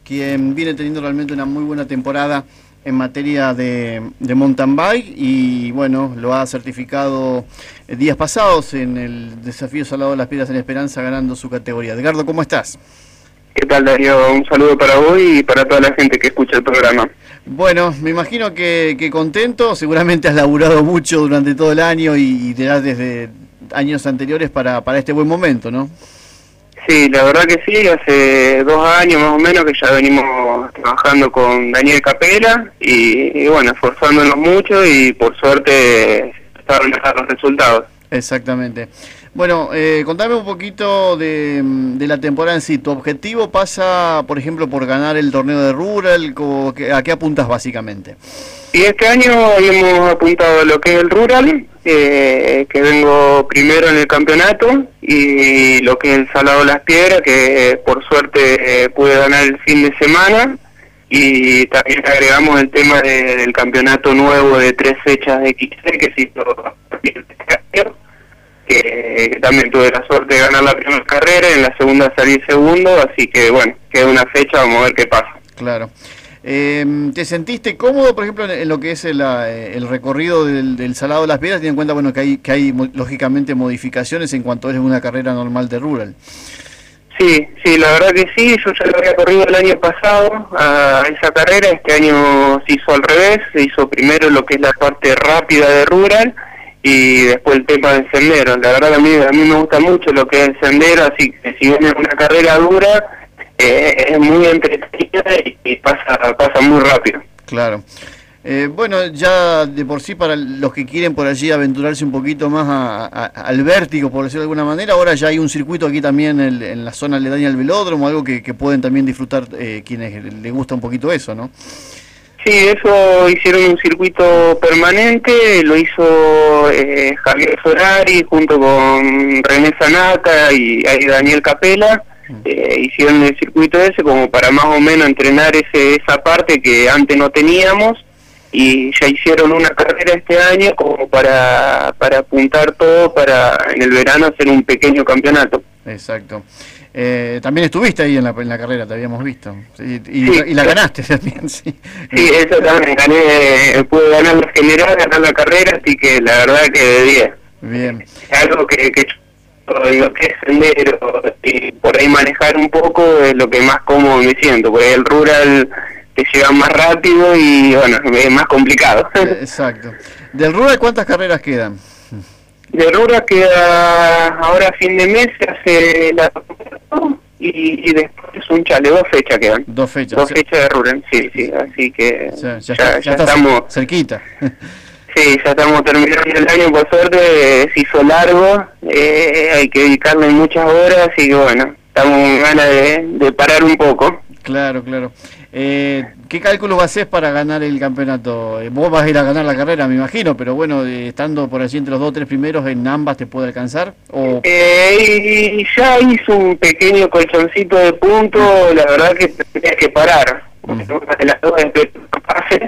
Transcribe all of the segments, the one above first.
quien viene teniendo realmente una muy buena temporada en materia de mountain bike y bueno, lo ha certificado días pasados en el desafío Salado de las Piedras en Esperanza, ganando su categoría. Edgardo, ¿cómo estás? ¿Qué tal, Darío? Un saludo para vos y para toda la gente que escucha el programa. Bueno, me imagino que contento, seguramente has laburado mucho durante todo el año y te das desde años anteriores para este buen momento, ¿no? Sí, la verdad que sí, hace 2 años más o menos que ya venimos trabajando con Daniel Capela y bueno, esforzándonos mucho y por suerte estaban los resultados. Exactamente. Bueno, contame un poquito de la temporada en sí. ¿Tu objetivo pasa, por ejemplo, por ganar el torneo de Rural? ¿A qué apuntas básicamente? Y este año hemos apuntado a lo que es el Rural, que vengo primero en el campeonato, y lo que es el Salado de las Piedras, que por suerte pude ganar el fin de semana, y también agregamos el tema del campeonato nuevo de 3 fechas de XC que se hizo que también tuve la suerte de ganar la primera carrera, en la segunda salí segundo, así que bueno, queda una fecha, vamos a ver qué pasa. Claro. ¿Te sentiste cómodo, por ejemplo, en lo que es el recorrido del Salado de las Piedras, teniendo en cuenta bueno, que hay lógicamente modificaciones en cuanto a una carrera normal de Rural? Sí, la verdad que sí, yo ya lo había corrido el año pasado a esa carrera, este año se hizo al revés, se hizo primero lo que es la parte rápida de Rural y después el tema del sendero. La verdad que a mí me gusta mucho lo que es el sendero, así que si viene una carrera dura, es muy entretenida y pasa muy rápido. Claro. Bueno, ya de por sí para los que quieren por allí aventurarse un poquito más al vértigo, por decirlo de alguna manera, ahora ya hay un circuito aquí también en la zona aledaña al velódromo, algo que pueden también disfrutar quienes les gusta un poquito eso, ¿no? Sí, eso hicieron un circuito permanente, lo hizo Javier Solari junto con René Sanata y Daniel Capela. Hicieron el circuito ese como para más o menos entrenar esa parte que antes no teníamos, y ya hicieron una carrera este año como para apuntar todo para en el verano hacer un pequeño campeonato. Exacto. También estuviste ahí en la carrera, te habíamos visto. Sí, y la sí, ganaste también, sí. Sí, eso también, pude ganar la general, ganar la carrera, así que la verdad que de 10. Bien. Es algo que lo que es sendero y por ahí manejar un poco es lo que más cómodo me siento, porque el Rural te lleva más rápido y bueno, es más complicado. Exacto. ¿Del Rural cuántas carreras quedan? De Rural queda ahora a fin de mes, se hace la y después un chale, 2 fechas quedan. 2 fechas. 2 fechas de Rural, sí, así que ya estamos cerquita. Sí, ya estamos terminando el año, por suerte se hizo largo, hay que dedicarle muchas horas y bueno, estamos con ganas de parar un poco. Claro. ¿Qué cálculos haces para ganar el campeonato? Vos vas a ir a ganar la carrera, me imagino, pero bueno, estando por allí entre los 2 o 3 primeros, ¿en ambas te puede alcanzar? Y ya hizo un pequeño colchoncito de puntos, la verdad que tenía que parar. Una de las dos pase,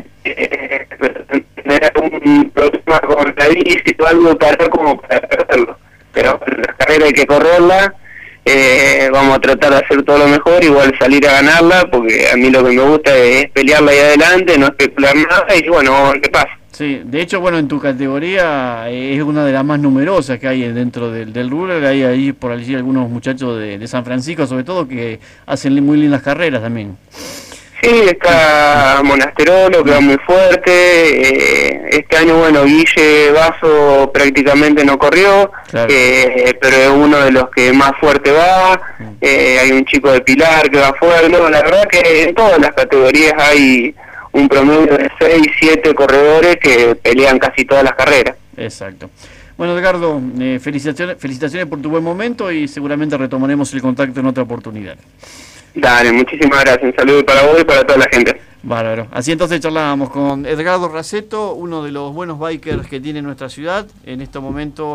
tener un problema con la bici o algo para como para perderlo. Pero la carrera hay que correrla, vamos a tratar de hacer todo lo mejor, igual salir a ganarla, porque a mí lo que me gusta es pelearla ahí adelante, no especular nada y bueno, vamos a ver qué pasa. Sí, de hecho, bueno, en tu categoría es una de las más numerosas que hay dentro del Rural, hay ahí por allí algunos muchachos de San Francisco, sobre todo, que hacen muy lindas carreras también. Sí, está Monasterolo, que va muy fuerte. Este año, bueno, Guille Vaso prácticamente no corrió, claro. Pero es uno de los que más fuerte va. Hay un chico de Pilar que va fuerte. No, la verdad que en todas las categorías hay un promedio de 6, 7 corredores que pelean casi todas las carreras. Exacto. Bueno, Edgardo, felicitaciones por tu buen momento y seguramente retomaremos el contacto en otra oportunidad. Dale, muchísimas gracias. Un saludo para vos y para toda la gente. Bárbaro. Así entonces charlábamos con Edgardo Raceto, uno de los buenos bikers que tiene nuestra ciudad en este momento.